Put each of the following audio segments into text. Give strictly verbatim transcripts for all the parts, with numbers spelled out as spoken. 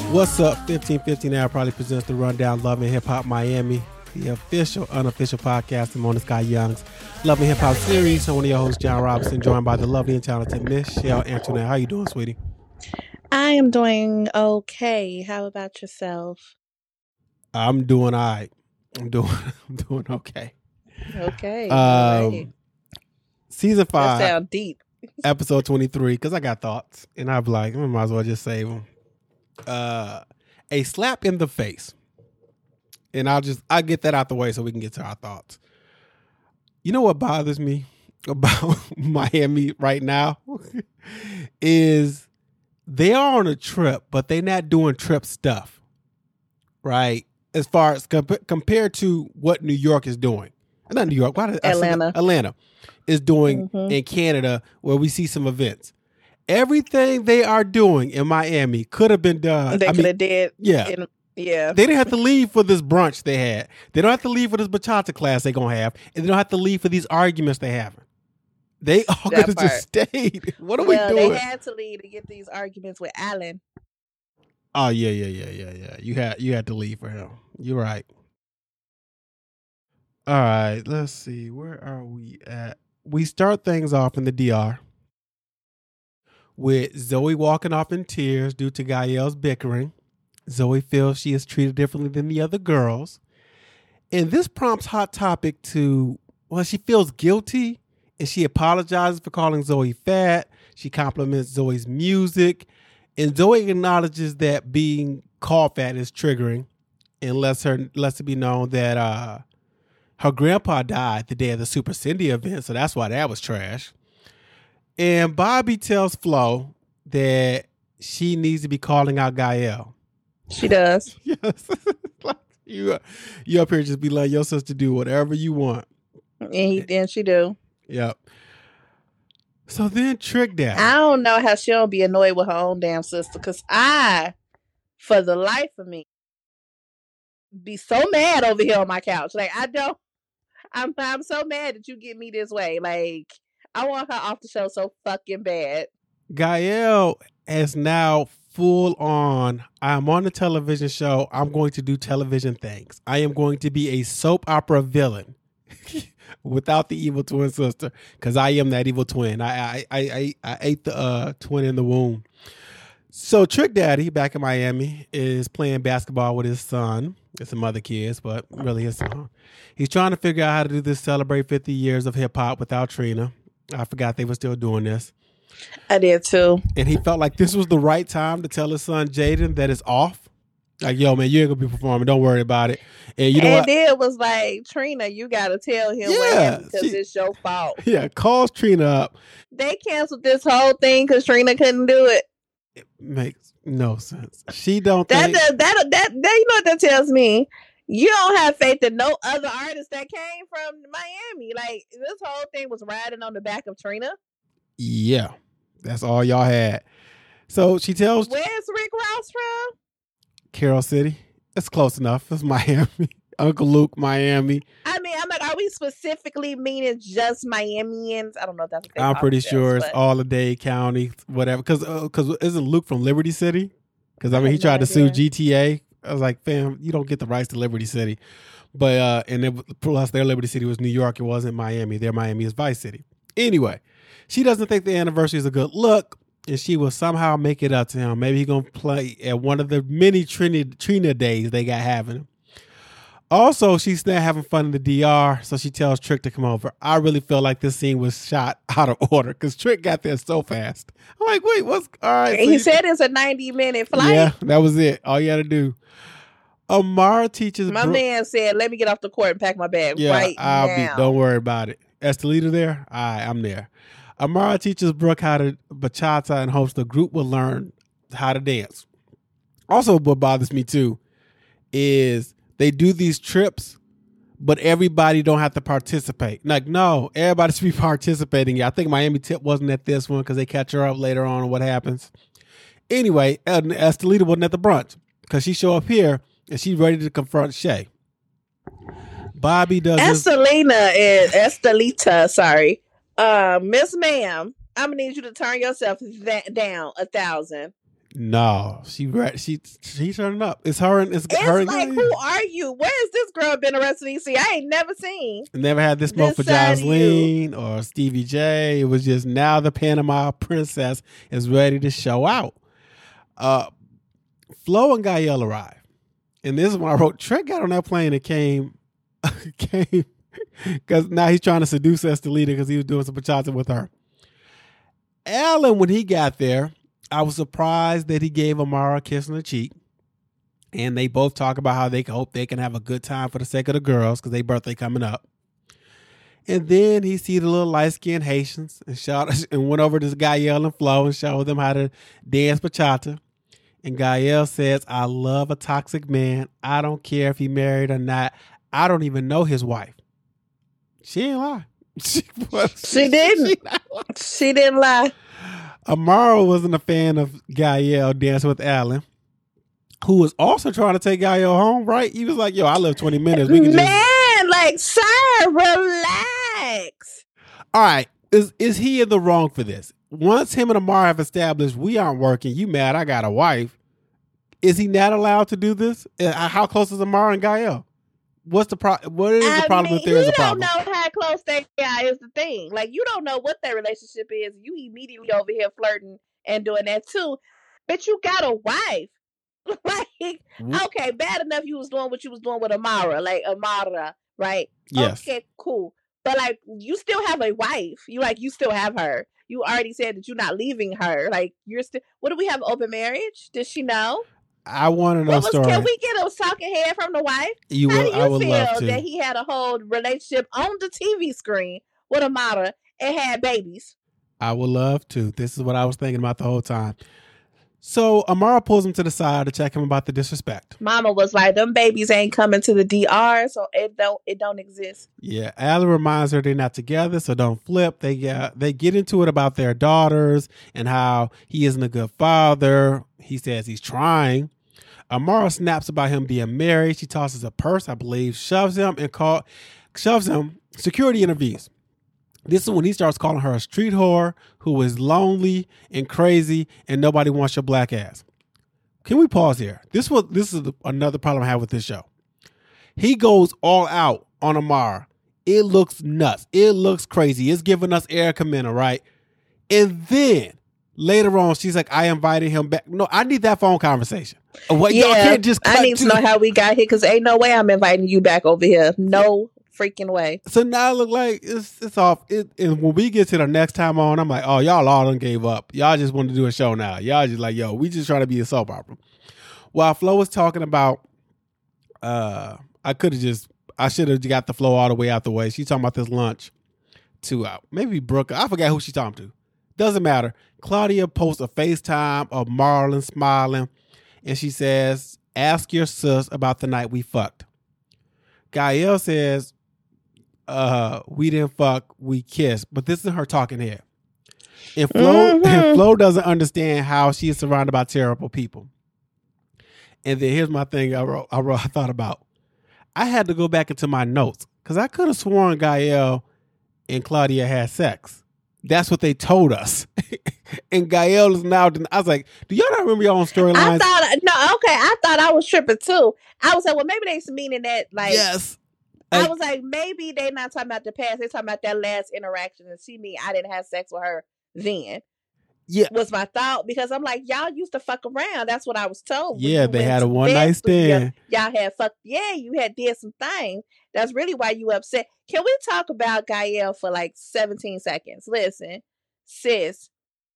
What's up? fifteen fifty Now probably presents the Rundown Love and Hip Hop Miami, the official, unofficial podcast of Mona Sky Young's Love and Hip Hop series. I'm one of your hosts, John Robinson, joined by the lovely and talented Michelle Antoinette. How you doing, sweetie? I am doing okay. How about yourself? I'm doing all right. I'm doing, I'm doing okay. Okay. Um, right. Season five. That sound deep. Episode twenty-three, because I got thoughts, and I'd be like, I might as well just save them. Uh, a slap in the face. And I'll just, I'll get that out the way so we can get to our thoughts. You know what bothers me about Miami right now is they are on a trip, but they're not doing trip stuff, right? As far as comp- compared to what New York is doing. Not New York, why did I Atlanta. say that? Atlanta is doing Mm-hmm. in Canada, where we see some events. Everything they are doing in Miami could have been done. They I could mean, have did. yeah. In, yeah. They didn't have to leave for this brunch they had. They don't have to leave for this bachata class they're going to have. And they don't have to leave for these arguments they having. They all could have just stayed. What are well, we doing? They had to leave to get these arguments with Alan. Oh, yeah, yeah, yeah, yeah, yeah. You had, you had to leave for him. You're right. All right, let's see. Where are we at? We start things off in the D R with Zoe walking off in tears due to Gael's bickering. Zoe feels she is treated differently than the other girls. And this prompts Hot Topic to, well, she feels guilty and she apologizes for calling Zoe fat. She compliments Zoe's music. And Zoe acknowledges that being called fat is triggering and lets her lets it be known that uh, her grandpa died the day of the Super Cindy event. So that's why that was trash. And Bobby tells Flo that she needs to be calling out Gael. She does. Yes. Like you, you up here just be letting your sister do whatever you want. And, he, and she do. Yep. So then Trick Daddy. I don't know how she don't be annoyed with her own damn sister. Because I, for the life of me, be so mad over here on my couch. Like, I don't. I'm, I'm so mad that you get me this way. Like, I want her off the show so fucking bad. Gael has now full on, I'm on a television show. I'm going to do television things. I am going to be a soap opera villain without the evil twin sister, because I am that evil twin. I I I, I, I ate the uh, twin in the womb. So Trick Daddy, back in Miami, is playing basketball with his son. It's some other kids, but really his son. He's trying to figure out how to do this, celebrate fifty years of hip hop without Trina. I forgot they were still doing this. I did too. And he felt like this was the right time to tell his son Jaden that it's off. Like, yo, man, you ain't gonna be performing. Don't worry about it. And you know and what? then it was like, Trina, you gotta tell him Yeah, what happened because she- it's your fault. Yeah, calls Trina up. They canceled this whole thing because Trina couldn't do it. It makes no sense. She don't That, think. that, that, that, that, you know what that tells me? You don't have faith in no other artists that came from Miami. Like, this whole thing was riding on the back of Trina. Yeah, that's all y'all had. So she tells Where's Rick Ross from? Carol City. It's close enough. It's Miami. Uncle Luke, Miami. I mean, I'm like, are we specifically meaning just Miamians? I don't know if that's what they I'm call pretty themselves, sure it's but all the Dade County, whatever. Because because isn't Luke from Liberty City? Because I mean, I he have no tried to sue idea. G T A. I was like, fam, you don't get the rights to Liberty City. But uh, and it, plus their Liberty City was New York. It wasn't Miami. Their Miami is Vice City. Anyway, she doesn't think the anniversary is a good look, and she will somehow make it up to him. Maybe he's gonna play at one of the many Trina, Trina days they got having. Also, she's there having fun in the D R, so she tells Trick to come over. I really feel like this scene was shot out of order because Trick got there so fast. I'm like, wait, what's all right? And so he you- said it's a ninety minute flight. yeah, that was it. All you had to do. Amara teaches. My Bro- man said, "Let me get off the court and pack my bag yeah, right I'll now." be. Don't worry about it. Estelita there. All right, I'm there. Amara teaches Brooke how to bachata and hopes the group will learn how to dance. Also, what bothers me too is they do these trips, but everybody don't have to participate. Like, no, everybody should be participating. Yeah, I think Miami Tip wasn't at this one because they catch her up later on and what happens. Anyway, Estelita wasn't at the brunch because she show up here and she's ready to confront Shay. Bobby does his- Estelina is Estelita, sorry. Uh, Miss Ma'am, I'm gonna need you to turn yourself that down a thousand. No, she re- she she's turning up. It's her and it's, It's her and like, Gael. who are you? Where has this girl been the rest of these years? I ain't never seen. Never had this smoke for This side of Jocelyn or Stevie J. It was just now the Panama Princess is ready to show out. Uh, Flo and Gael arrive. And this is when I wrote, Trent got on that plane and came, came, because now he's trying to seduce Estelita because he was doing some bachata with her. Alan, when he got there, I was surprised that he gave Amara a kiss on the cheek. And they both talk about how they hope they can have a good time for the sake of the girls because their birthday coming up. And then he see the little light-skinned Haitians and shot and went over to this Gael and Flo and showed them how to dance bachata. And Gael says, I love a toxic man. I don't care if he married or not. I don't even know his wife. She ain't lie. She, was, She didn't. She, she didn't lie. Amara wasn't a fan of Gael dancing with Alan, who was also trying to take Gael home, right? He was like, yo, I live twenty minutes. We can Man, just... like, sir, relax. All right. Is is he in the wrong for this? Once him and Amara have established we aren't working, you mad, I got a wife. Is he not allowed to do this? Uh, How close is Amara and Gael? What's the pro- What is I the problem mean, if there is a you don't problem? know how close they are is the thing. Like, you don't know what their relationship is. You immediately over here flirting and doing that too. But you got a wife. Like, okay, bad enough you was doing what you was doing with Amara, like Amara, right? Yes. Okay, cool. But like, you still have a wife. You like, you still have her. You already said that you're not leaving her. Like, you're still. What do we have? Open marriage? Does she know? I want to know What was, story. can we get a talking head from the wife? You How will, do you I would feel love to. that he had a whole relationship on the T V screen with Amara and had babies? I would love to. This is what I was thinking about the whole time. So Amara pulls him to the side to check him about the disrespect. Mama was like, them babies ain't coming to the D R, so it don't it don't exist. Yeah, Alan reminds her they're not together, so don't flip. They get they get into it about their daughters and how he isn't a good father. He says he's trying. Amara snaps about him being married. She tosses a purse, I believe, shoves him and call shoves him. Security intervenes. This is when he starts calling her a street whore who is lonely and crazy and nobody wants your black ass. Can we pause here? This was this is another problem I have with this show. He goes all out on Amara. It looks nuts. It looks crazy. It's giving us Erica Mena, right? And then later on, she's like, I invited him back. No, I need that phone conversation. What, yeah, y'all can't just cut I need to know how we got here because ain't no way I'm inviting you back over here. No freaking way. So now it look like it's it's off. It, and when we get to the next time on, I'm like, oh, y'all all done gave up. Y'all just want to do a show now. Y'all just like, yo, we just trying to be a soap opera. While Flo was talking about, uh, I could have just, I should have got the Flo all the way out the way. She's talking about this lunch to out. Maybe Brooke. I forgot who she talking to. Doesn't matter. Claudia posts a FaceTime of Marlon smiling, and she says, ask your sis about the night we fucked. Gael says, uh, we didn't fuck, we kissed. But this is her talking here. And Flo, Mhm. and Flo doesn't understand how she is surrounded by terrible people. And then here's my thing I wrote, I wrote, I thought about. I had to go back into my notes because I could have sworn Gael and Claudia had sex. That's what they told us. And Gael is now, I was like, do y'all not remember your own I storylines? thought no, okay. I thought I was tripping too. I was like, well, maybe they meaning that like Yes. I I- was like, maybe they not talking about the past. They talking about that last interaction and see me. I didn't have sex with her then. Yeah. Was my thought because I'm like, y'all used to fuck around. That's what I was told. when Yeah, you they went had a to one bed night with y'all- stand. Y'all had fucked. Yeah, you had did some things. That's really why you upset. Can we talk about Gael for like seventeen seconds? Listen, sis.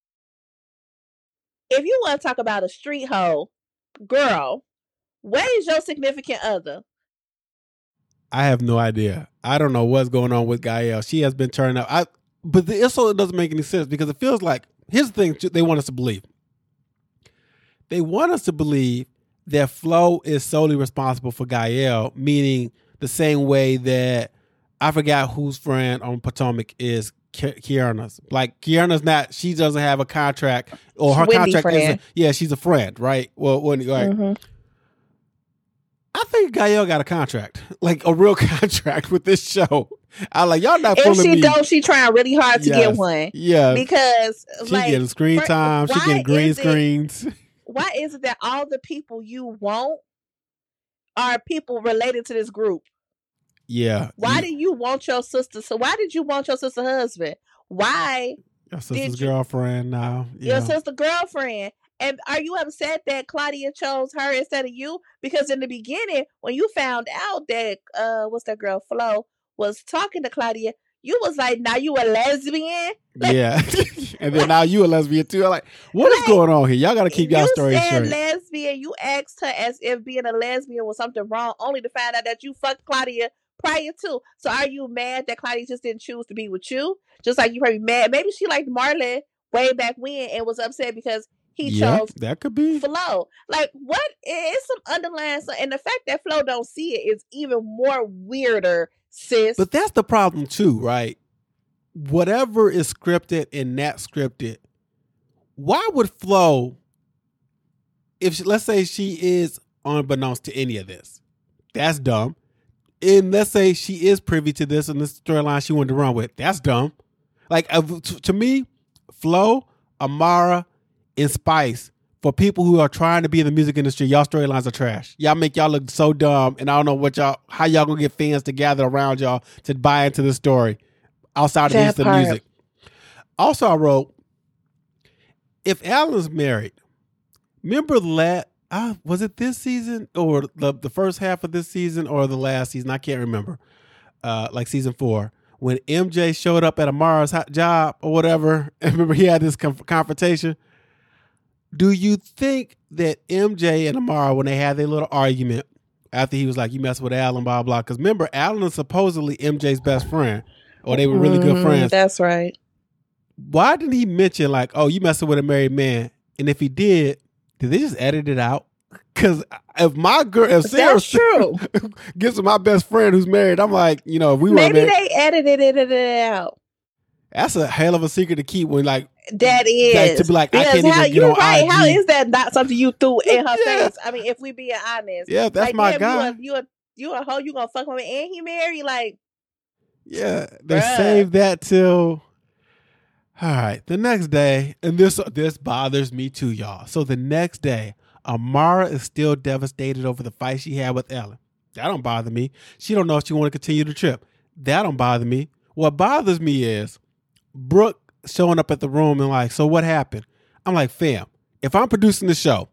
If you want to talk about a street hoe, girl, where is your significant other? I have no idea. I don't know what's going on with Gael. She has been turning up. I, but the, also it doesn't make any sense because it feels like, here's the thing they want us to believe. They want us to believe that Flo is solely responsible for Gael, meaning the same way that I forgot whose friend on Potomac is Ki- Kiana's. Like Kiana's not, she doesn't have a contract or her Wendy contract friend. isn't. Yeah, she's a friend, right? Well, when, right. Mhm. I think Gael got a contract, like a real contract with this show. I like y'all not If fooling she me. don't, she trying really hard to Yes. get one Yeah, because she like getting screen fir- time. She why getting green is it- screens. why is it that all the people you want are people related to this group? Yeah. Why you, do you want your sister? So why did you want your sister husband? Why your sister's did you, girlfriend now? your Yeah. sister girlfriend? And are you upset that Claudia chose her instead of you? Because in the beginning, when you found out that uh, what's that girl Flo was talking to Claudia, you was like, "Now you a lesbian?" Like, yeah. And then now you a lesbian too. I'm like, what is like, going on here? Y'all got to keep y'all you stories said straight. lesbian. You asked her as if being a lesbian was something wrong, only to find out that you fucked Claudia prior to. So are you mad that Claudia just didn't choose to be with you? Just like you probably mad. Maybe she liked Marlon way back when and was upset because he Yeah, chose that could be. Flo. Like, what is some underlying? And the fact that Flo don't see it is even more weirder, sis. But that's the problem too, right? Whatever is scripted and not scripted, why would Flo, if she, let's say she is unbeknownst to any of this, that's dumb. And let's say she is privy to this and this storyline she wanted to run with, that's dumb. Like, uh, to, to me, Flo, Amara, and Spice, for people who are trying to be in the music industry, y'all storylines are trash. Y'all make y'all look so dumb, and I don't know what y'all, how y'all gonna get fans to gather around y'all to buy into the story outside of That the part. music. Also, I wrote, if Alan's married, remember that, uh, was it this season or the, the first half of this season or the last season? I can't remember. Uh, like season four, when M J showed up at Amara's hot job or whatever, and remember he had this conf- confrontation. Do you think that M J and Amara, when they had their little argument after he was like, you mess with Alan, blah, blah, because remember, Alan is supposedly M J's best friend, or they were really mm-hmm, good friends. That's right. Why didn't he mention like, oh, you messing with a married man? And if he did, did they just edit it out? Because if my girl, if Sarah That's true. gets with my best friend who's married, I'm like, you know, if we were Maybe married, they edited it, edited it out. that's a hell of a secret to keep when like, That is like, to be like, I because can't how, even get you're on right. I G. How is that not something you threw in her Yeah. face? I mean, if we being honest, Yeah, that's like, my damn, guy. You a, you a you a hoe? You gonna fuck with me and he married? Like, Yeah, they bruh. saved that till. All right, the next day, and this this bothers me too, y'all. So the next day, Amara is still devastated over the fight she had with Ellen. That don't bother me. She don't know if she want to continue the trip. That don't bother me. What bothers me is Brooke showing up at the room and like, so what happened? I'm like, fam, if I'm producing the show,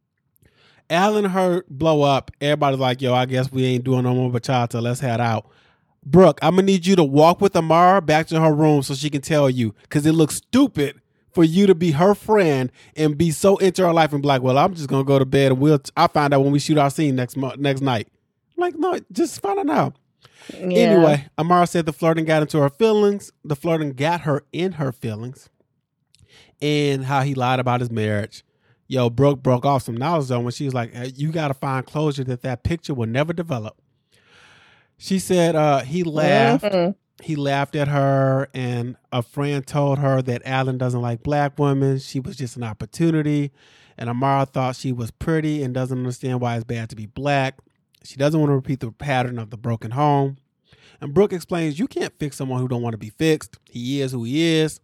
Alan heard blow up. Everybody's like, yo, I guess we ain't doing no more bachata. Let's head out. Brooke, I'm going to need you to walk with Amara back to her room so she can tell you, because it looks stupid for you to be her friend and be so into her life and be like, well, I'm just going to go to bed and we'll, t- I'll find out when we shoot our scene next mo- next night. I'm like, no, just find it out. Yeah. Anyway, Amara said the flirting got into her feelings. The flirting got her in her feelings and how he lied about his marriage. Yo, Brooke broke off some knowledge on when she was like, hey, you got to find closure that that picture will never develop. She said uh, he laughed. Mm-hmm. He laughed at her, and a friend told her that Alan doesn't like black women. She was just an opportunity. And Amara thought she was pretty and doesn't understand why it's bad to be black. She doesn't want to repeat the pattern of the broken home. And Brooke explains, you can't fix someone who don't want to be fixed. He is who he is.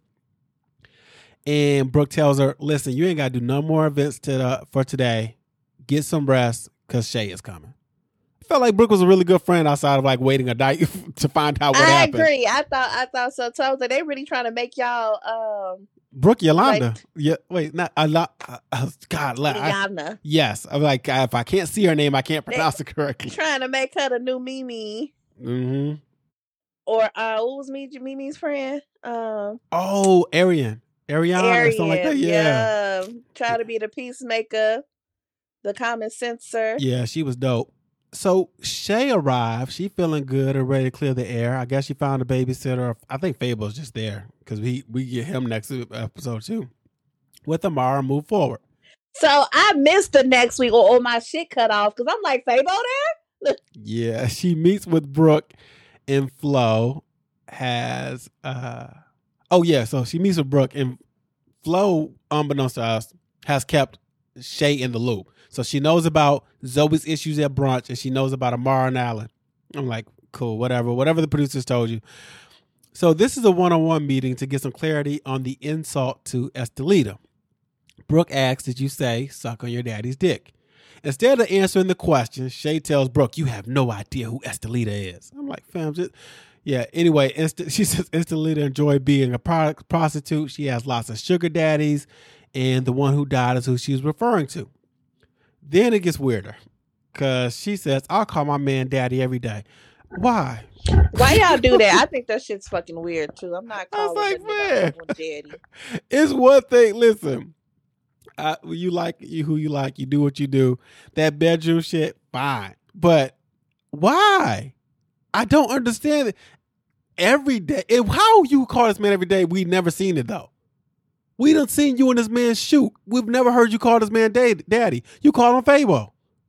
And Brooke tells her, listen, you ain't got to do no more events to the, for today. Get some rest because Shay is coming. I felt like Brooke was a really good friend outside of like waiting a night to find out what I happened. I agree. I thought I thought so too. So they really trying to make y'all um Brooke Yolanda. Like- yeah, wait, not a lot. Uh, uh, God, la- I, Yolanda. yes. I'm like, uh, if I can't see her name, I can't pronounce it correctly. Trying to make her the new Mimi. Mm-hmm. Or uh what was me Mimi's friend? Um Oh, Arian. Ariana, or something like that. Arian, Yeah. yeah. Try to be the peacemaker, the common senser. Yeah, she was dope. So Shay arrived. She feeling good and ready to clear the air. I guess she found a babysitter. I think Fable's just there because we, we get him next episode too. With Amara, move forward. So I missed the next week or, or my shit cut off because I'm like, Fable there? Yeah, she meets with Brooke and Flo has... uh Oh, yeah, so she meets with Brooke and Flo, unbeknownst to us, has kept Shay in the loop. So she knows about Zoe's issues at brunch and she knows about Amara and Alan. I'm like, cool, whatever, whatever the producers told you. So this is a one-on-one meeting to get some clarity on the insult to Estelita. Brooke asks, did you say suck on your daddy's dick? Instead of answering the question, Shay tells Brooke, you have no idea who Estelita is. I'm like, fam, just... Yeah, anyway, Inst- she says Estelita enjoyed being a product prostitute. She has lots of sugar daddies, and the one who died is who she's referring to. Then it gets weirder, because she says, I'll call my man daddy every day. Why? Why y'all do that? I think that shit's fucking weird, too. I'm not calling like, a man, daddy. It's one thing, listen, I, you like you who you like, you do what you do. That bedroom shit, fine. But why? I don't understand it. Every day. If, how you call this man every day? We never seen it though. We done seen you and this man shoot. We've never heard you call this man dad, daddy. You call him Fabo.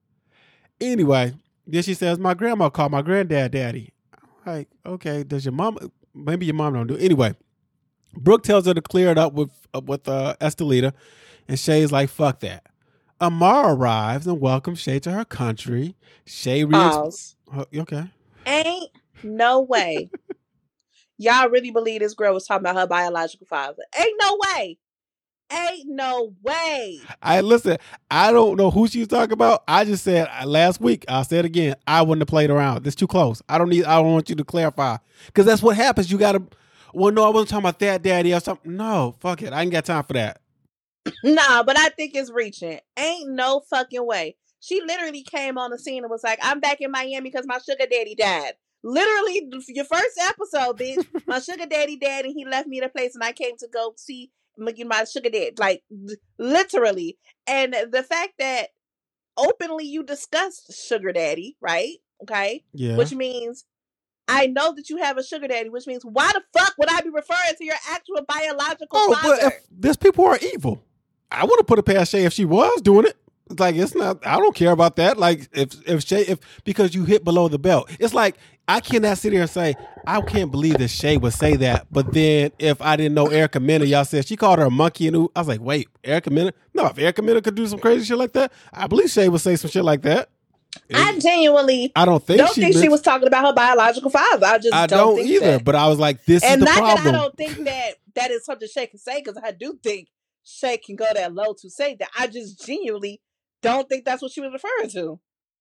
Anyway, then she says, my grandma called my granddad daddy. I'm like, okay, does your mom, maybe your mom don't do it. Anyway, Brooke tells her to clear it up with, uh, with uh, Estelita, and Shay's like, fuck that. Amara arrives and welcomes Shay to her country. Shay reads, uh, okay. Ain't no way. Y'all really believe this girl was talking about her biological father? Ain't no way. Ain't no way. I listen, I don't know who she's talking about. I just said last week, I'll say it again, I wouldn't have played around. It's too close. I don't need I don't want you to clarify. Because that's what happens. You gotta well no, I wasn't talking about that daddy or something. No, fuck it. I ain't got time for that. Nah, but I think it's reaching. Ain't no fucking way. She literally came on the scene and was like, I'm back in Miami because my sugar daddy died. Literally, your first episode, bitch. My sugar daddy died and he left me at a place and I came to go see my sugar daddy. Like, literally. And the fact that openly you discussed sugar daddy, right? Okay? Yeah. Which means I know that you have a sugar daddy, which means why the fuck would I be referring to your actual biological oh, father? But if there's people who are evil. I would have put it past Shay if she was doing it. It's like, it's not, I don't care about that. Like, if, if Shay, if, because you hit below the belt. It's like, I cannot sit here and say, I can't believe that Shay would say that. But then if I didn't know Erica Mena, y'all said she called her a monkey. And I was like, wait, Erica Mena? No, if Erica Mena could do some crazy shit like that, I believe Shay would say some shit like that. I genuinely I don't think, don't she, think she was talking about her biological father. I just I don't, don't think either. that. But I was like, this and is the not problem. that I don't think that that is something Shay can say, because I do think Shay can go that low to say that. I just genuinely don't think that's what she was referring to.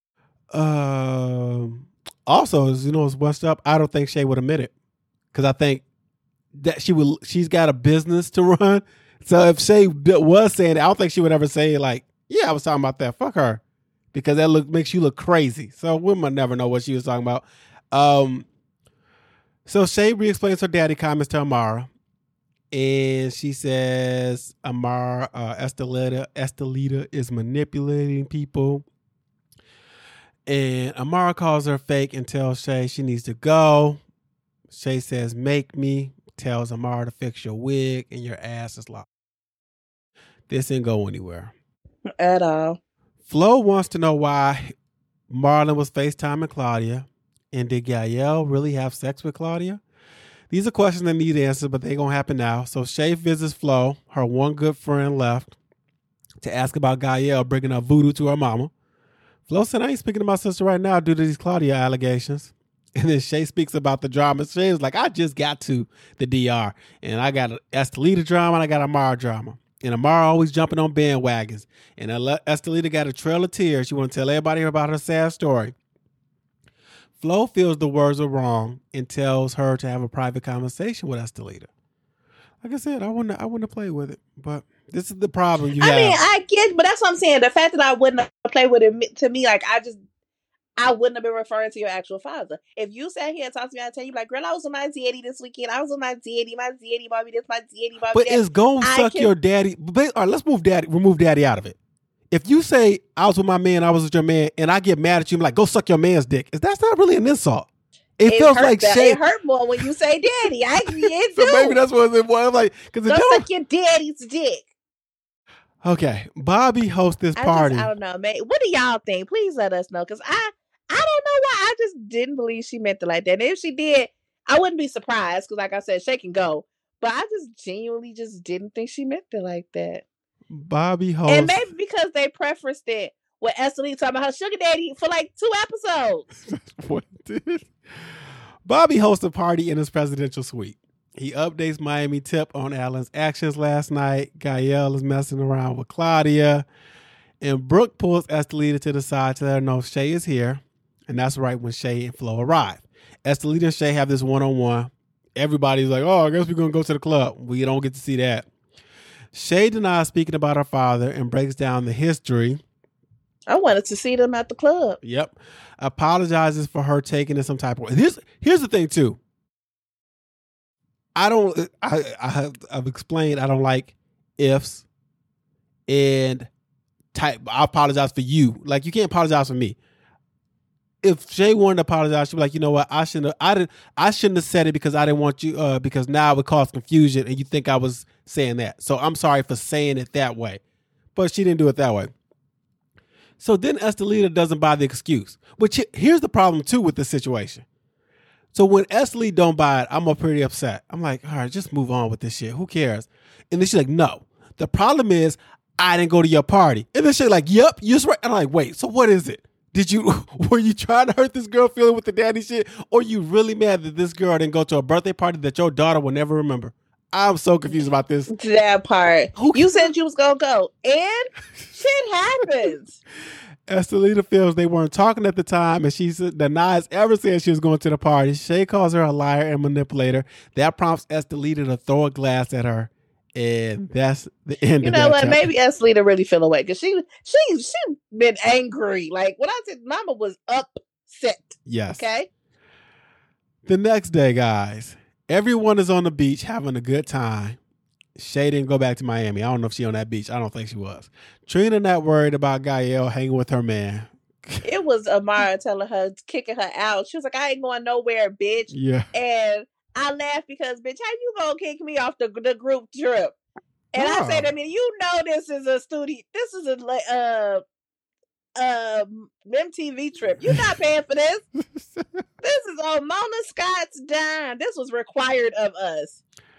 Um. Also, you know, what's messed up? I don't think Shay would admit it, because I think that she would. She's got a business to run. So if Shay was saying it, I don't think she would ever say like, "Yeah, I was talking about that." Fuck her, because that look makes you look crazy. So we might never know what she was talking about. Um. So Shay re-explains her daddy comments to Amara, and she says Amara uh, Estelita Estelita is manipulating people. And Amara calls her fake and tells Shay she needs to go. Shay says, make me. Tells Amara to fix your wig and your ass is locked. This didn't go anywhere. At all. Flo wants to know why Marlon was FaceTiming Claudia. And did Gael really have sex with Claudia? These are questions that need answers, but they're going to happen now. So Shay visits Flo, her one good friend left, to ask about Gael bringing up voodoo to her mama. Flo said, I ain't speaking to my sister right now due to these Claudia allegations. And then Shay speaks about the drama. Shay was like, I just got to the D R. And I got an Estelita drama and I got a Amara drama. And Amara always jumping on bandwagons. And Estelita got a trail of tears. She want to tell everybody about her sad story. Flo feels the words are wrong and tells her to have a private conversation with Estelita. Like I said, I wouldn't I wouldn't have played with it. But this is the problem you I have. I mean, I get, but that's what I'm saying. The fact that I wouldn't have played with it, to me, like, I just, I wouldn't have been referring to your actual father. If you sat here and talked to me, I'd tell you, like, girl, I was with my daddy this weekend. I was with my daddy. My daddy bought me this. My daddy bought me But that. it's gonna I suck can- your daddy. But, all right, let's move daddy, remove daddy out of it. If you say, I was with my man, I was with your man, and I get mad at you, I'm like, go suck your man's dick. Is that's not really an insult. It, It feels hurt like that- Shay. It hurt more when you say daddy. I it So do. maybe that's what it was. Like, because Go it don't. suck your daddy's dick. Okay, Bobby hosts this I party. just, I don't know, man. What do y'all think? Please let us know, because I, I don't know why. I just didn't believe she meant it like that. And if she did, I wouldn't be surprised, because like I said, Shay can go. But I just genuinely just didn't think she meant it like that. Bobby hosts. And maybe because they prefaced it with Estelita talking about her sugar daddy for like two episodes. What did? Bobby hosts a party in his presidential suite. He updates Miami Tip on Alan's actions last night. Gael is messing around with Claudia. And Brooke pulls Estelita to the side to let her know Shay is here. And that's right when Shay and Flo arrive. Estelita and Shay have this one-on-one. Everybody's like, oh, I guess we're going to go to the club. We don't get to see that. Shay denies speaking about her father and breaks down the history. I wanted to see them at the club. Yep. Apologizes for her taking it some type of way. Here's, here's the thing, too. I don't, I, I have, I've explained I don't like ifs and type, I apologize for you. Like, you can't apologize for me. If Shay wanted to apologize, she'd be like, you know what, I shouldn't have, I didn't, I shouldn't have said it because I didn't want you, uh, because now it would cause confusion and you think I was saying that. So I'm sorry for saying it that way. But she didn't do it that way. So then Estelita doesn't buy the excuse. Which, here's the problem, too, with this situation. So when Estelita don't buy it, I'm pretty upset. I'm like, all right, just move on with this shit. Who cares? And then she's like, no. The problem is I didn't go to your party. And then she's like, yep, you're right. And I'm like, wait, so what is it? Did you, were you trying to hurt this girl feeling with the daddy shit? Or you really mad that this girl didn't go to a birthday party that your daughter will never remember? I'm so confused about this. That part. Who you said you was going to go. And shit happens. Estelita feels they weren't talking at the time, and she denies ever saying she was going to the party. Shay calls her a liar and manipulator. That prompts Estelita to throw a glass at her, and that's the end. You of know that what? chapter. Maybe Estelita really feel away because she she she been angry. Like when I said, Mama was upset. Yes. Okay. The next day, guys, everyone is on the beach having a good time. Shay didn't go back to Miami. I don't know if she on that beach. I don't think she was. Trina not worried about Gael hanging with her man. It was Amara telling her, kicking her out. She was like, I ain't going nowhere, bitch. Yeah. And I laughed because, bitch, how you gonna kick me off the, the group trip? And Oh. I said, I mean, you know this is a studio. This is a uh, uh, M T V trip. You're not paying for this. This is on Mona Scott's dime. This was required of us.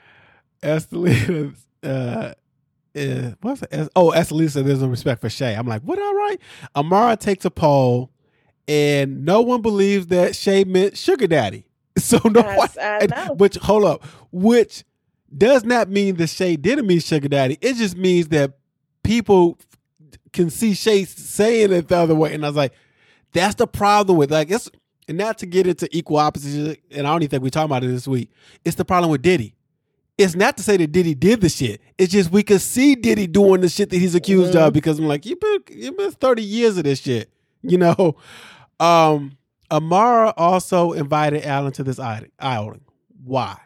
Estelita, uh, uh, what's it? Oh, Estelita said there's no respect for Shay. I'm like, what, all right? Amara takes a poll, and no one believes that Shay meant sugar daddy. So no Yes, one, I know. which, hold up, which does not mean that Shay didn't mean sugar daddy. It just means that people can see Shay saying it the other way. And I was like, that's the problem with, like, it's, and not to get into equal opposition, and I don't even think we're talking about it this week. It's the problem with Diddy. It's not to say that Diddy did the shit. It's just we could see Diddy doing the shit that he's accused mm-hmm. of because I'm like, you've been, you've been thirty years of this shit. You know? Um, Amara also invited Alan to this outing. Why?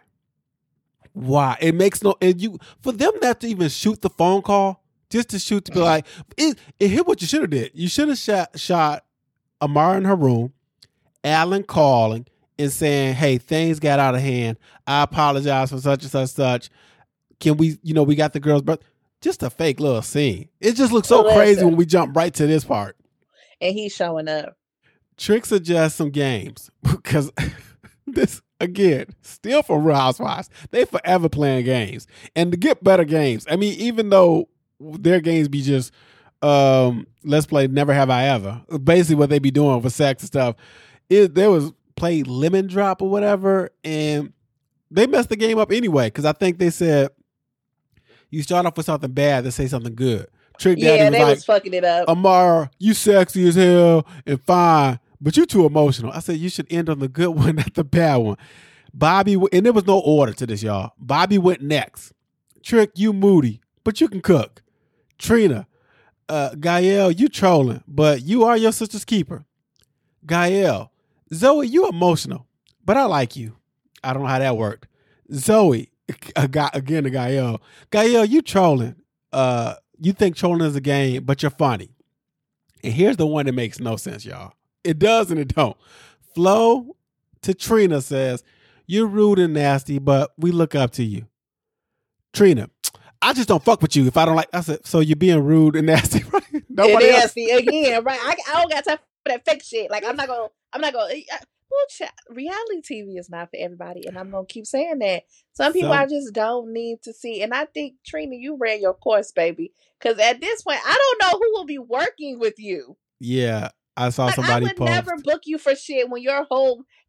Why? It makes no, and you, for them not to even shoot the phone call, just to shoot to be like, it, it hit what you should have did. You should have shot, shot Amara in her room, Alan calling, and saying, hey, things got out of hand. I apologize for such and such such. Can we, you know, we got the girls, but just a fake little scene. It just looks so Listen. crazy when we jump right to this part. And he's showing up. Trick suggests some games because this, again, still from Real Housewives. They forever playing games. And to get better games, I mean, even though their games be just, um, let's play Never Have I Ever. Basically what they be doing for sex and stuff. It, there was, played Lemon Drop or whatever, and they messed the game up anyway because I think they said you start off with something bad to say something good. Trick Daddy yeah, was they like, was fucking it up. Amara, you sexy as hell and fine, but you too emotional. I said you should end on the good one, not the bad one. Bobby, and there was no order to this, y'all. Bobby went next. Trick, you moody, but you can cook. Trina, uh, Gael, you trolling, but you are your sister's keeper. Gael, Zoe, you emotional, but I like you. I don't know how that worked. Zoe, a guy, again, the Gael. Gael, you trolling. Uh, you think trolling is a game, but you're funny. And here's the one that makes no sense, y'all. It does and it don't. Flo to Trina says, you're rude and nasty, but we look up to you. Trina, I just don't fuck with you if I don't like. I said, so you're being rude and nasty, right? Nobody it is, else. See, again, right? I, I don't got time for that fake shit. Like, I'm not going to. I'm not going to. Well, ch- reality T V is not for everybody, and I'm going to keep saying that. Some people Some, I just don't need to see. And I think, Trina, you ran your course, baby. Because at this point, I don't know who will be working with you. Yeah, I saw like, somebody I would post. never book you for shit when your whole, your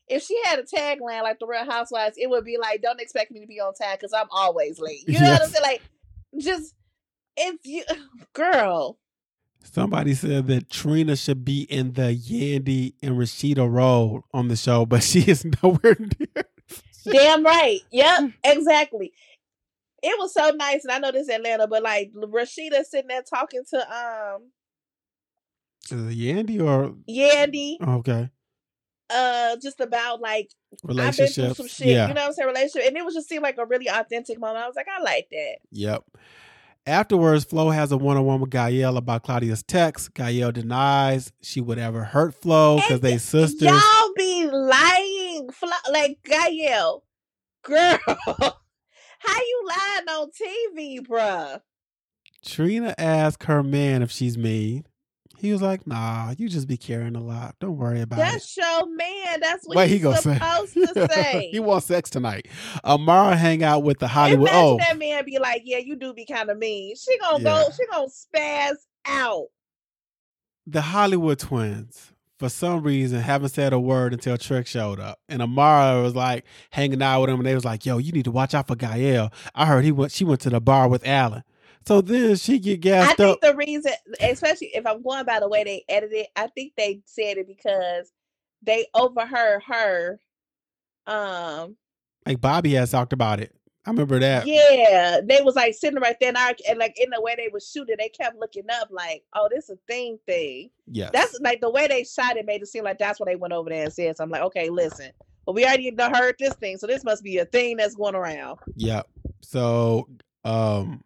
if she had a tagline like the Real Housewives, it would be like, "Don't expect me to be on time because I'm always late." You know yes. what I'm saying? Like, just if you, girl. Somebody said that Trina should be in the Yandy and Rashida role on the show, but she is nowhere near. Damn right. Yep, exactly. It was so nice, and I know this is Atlanta, but like Rashida sitting there talking to um, is it Yandy or Yandy? Okay. Uh, just about like relationships, I've been through some shit. Yeah. You know what I'm saying? Relationship, and it was just seemed like a really authentic moment. I was like, I like that. Yep. Afterwards, Flo has a one-on-one with Gael about Claudia's text. Gael denies she would ever hurt Flo because they sisters. Y'all be lying, Flo, like Gael, girl. How you lying on T V, bruh? Trina asked her man if she's mean. He was like, "Nah, you just be carrying a lot. Don't worry about That's it." That's your man. That's what Wait, he's he gonna supposed say. to say. He wants sex tonight. Amara hang out with the Hollywood. Imagine oh, that man be like, "Yeah, you do be kind of mean." She gonna Yeah. go. She gonna spaz out. The Hollywood twins, for some reason, haven't said a word until Trick showed up, and Amara was like hanging out with him, and they was like, "Yo, you need to watch out for Gael. I heard he went. She went to the bar with Alan." So then she get gassed I think up. the reason, especially if I'm going by the way they edited, I think they said it because they overheard her. Um, like Bobby has talked about it. I remember that. Yeah, they was like sitting right there, and, I, and like in the way they was shooting, they kept looking up, like, "Oh, this is a thing thing." Yes, that's like the way they shot it made it seem like that's what they went over there and said. So I'm like, okay, listen, well, we already heard this thing, so this must be a thing that's going around. Yep. So, um.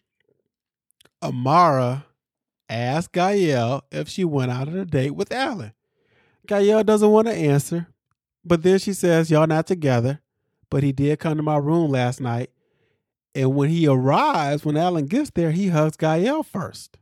Amara asked Gael if she went out on a date with Alan. Gael doesn't want to answer, but then she says, "Y'all not together, but he did come to my room last night." And when he arrives, when Alan gets there, he hugs Gael first.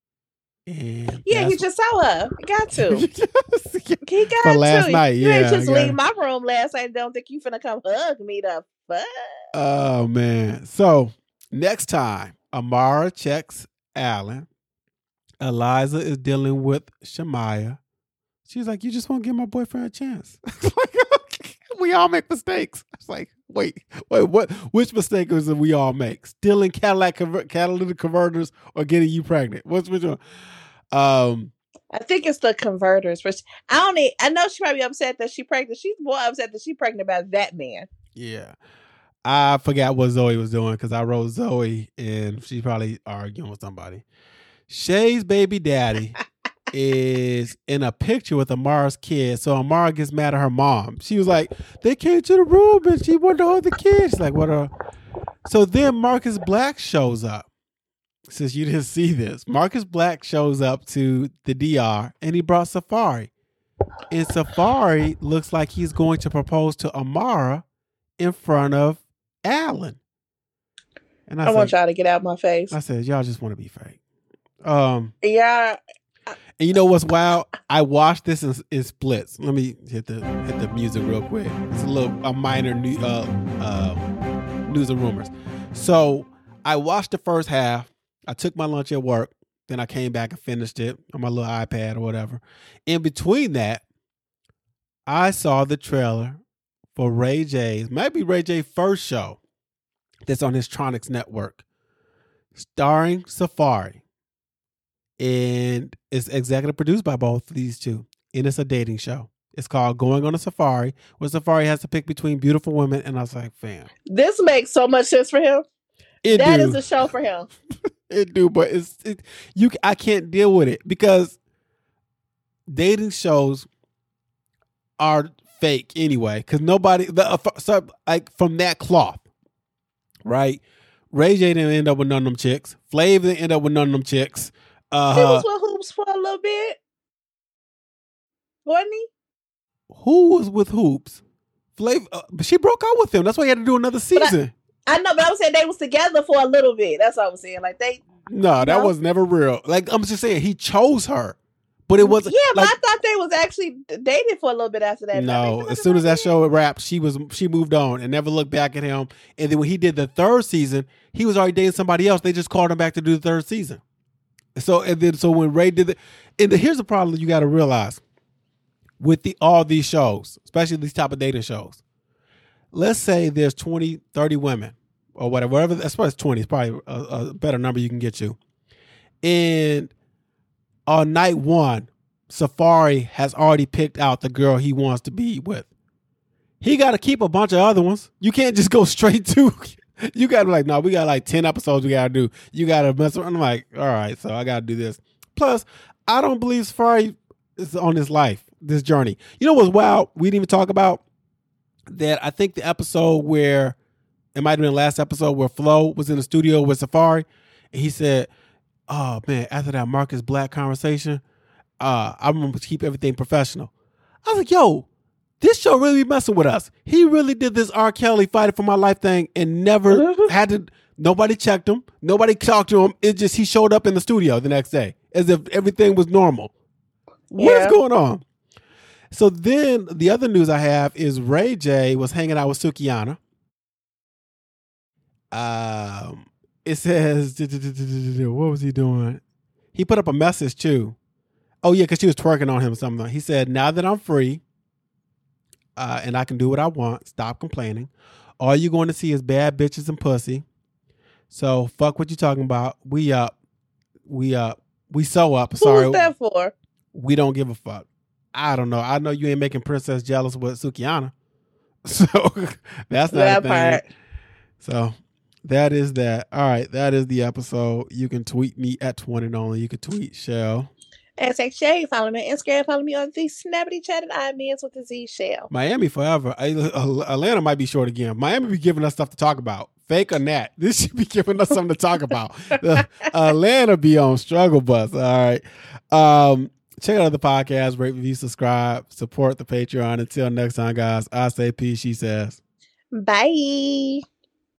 And yeah, he just saw her. He got to. He got For to. last night, you yeah. ain't just leave my room last night. Don't think you finna come hug me the fuck. Oh, man. So, next time, Amara checks Alan. Eliza is dealing with Shamaya. She's like, "You just won't give my boyfriend a chance." Like, we all make mistakes. It's like, wait, wait, what? Which mistake is it we all make? Stealing Cadillac conver- catalytic converters or getting you pregnant? What's which one? Um, I think it's the converters. But I don't. Need, I know she might be upset that she pregnant. She's more upset that she pregnant about that man. Yeah. I forgot what Zoe was doing because I wrote Zoe and she's probably arguing with somebody. Shay's baby daddy is in a picture with Amara's kid. So Amara gets mad at her mom. She was like, "They came to the room and she wanted to hold the kid." She's like, "What a..." So then Marcus Black shows up. Since you didn't see this, Marcus Black shows up to the D R and he brought Safari. And Safari looks like he's going to propose to Amara in front of Alan. And I, I said, want y'all to get out my face. I said, y'all just want to be fake. Um, yeah. And you know what's wild? I watched this in, in splits. Let me hit the hit the music real quick. It's a little a minor new, uh, uh, news and rumors. So I watched the first half. I took my lunch at work. Then I came back and finished it on my little iPad or whatever. In between that, I saw the trailer for Ray J's, might be Ray J's first show that's on his Tronics network, starring Safari. And it's executive produced by both of these two. And it's a dating show. It's called Going on a Safari, where Safari has to pick between beautiful women. And I was like, fam. This makes so much sense for him. It That do. is a show for him. It do, but it's it, you. I can't deal with it because dating shows are fake anyway. Because nobody, the, uh, so, like from that cloth, right? Ray J didn't end up with none of them chicks. Flav didn't end up with none of them chicks. Uh, he was with Hoops for a little bit, wasn't he? Who was with Hoops? Flav, uh, but she broke out with him. That's why he had to do another season. I, I know, but I was saying they was together for a little bit. That's what I was saying. Like they. No, that know? was never real. Like I'm just saying, he chose her, but it wasn't. Yeah, but like, I thought they was actually dating for a little bit after that. No, as soon as that show wrapped, she was she moved on and never looked back at him. And then when he did the third season, he was already dating somebody else. They just called him back to do the third season. So and then so when Ray did it, and the, here's the problem you got to realize: with the all these shows, especially these type of dating shows. Let's say there's twenty, thirty women or whatever, whatever. I suppose twenty is probably a, a better number you can get to. And on night one, Safari has already picked out the girl he wants to be with. He got to keep a bunch of other ones. You can't just go straight to. You got to be like, no, we got like ten episodes we got to do. You got to mess around. I'm like, all right, so I got to do this. Plus, I don't believe Safari is on this life, this journey. You know what's wild? We didn't even talk about that. I think the episode where, it might have been the last episode where Flo was in the studio with Safari. And he said, oh, man, after that Marcus Black conversation, uh, I'm going to keep everything professional. I was like, yo, this show really be messing with us. He really did this R. Kelly fighting for my life thing and never had to, nobody checked him. Nobody talked to him. It just, he showed up in the studio the next day as if everything was normal. Yeah. What's going on? So then the other news I have is Ray J was hanging out with Sukihana. Um, it says, what was he doing? He put up a message too. Oh yeah, because she was twerking on him or something. He said, now that I'm free, Uh, and I can do what I want. Stop complaining. All you're going to see is bad bitches and pussy. So fuck what you talking about. We up. We up. We so up. Sorry. Who's that for? We don't give a fuck. I don't know. I know you ain't making Princess jealous with Sukihana. So that's not that a thing. Part. So that is that. All right. That is the episode. You can tweet me at twenty only. You can tweet Shell. S X J, follow me on Instagram, follow me on the Snappity Chat, and I'm Mans with the Z Shell. Miami forever. Atlanta might be short again. Miami be giving us stuff to talk about. Fake or not. This should be giving us something to talk about. Atlanta be on struggle bus. All right. Um, check out the podcast, rate, review, subscribe, support the Patreon. Until next time, guys, I say peace, she says. Bye.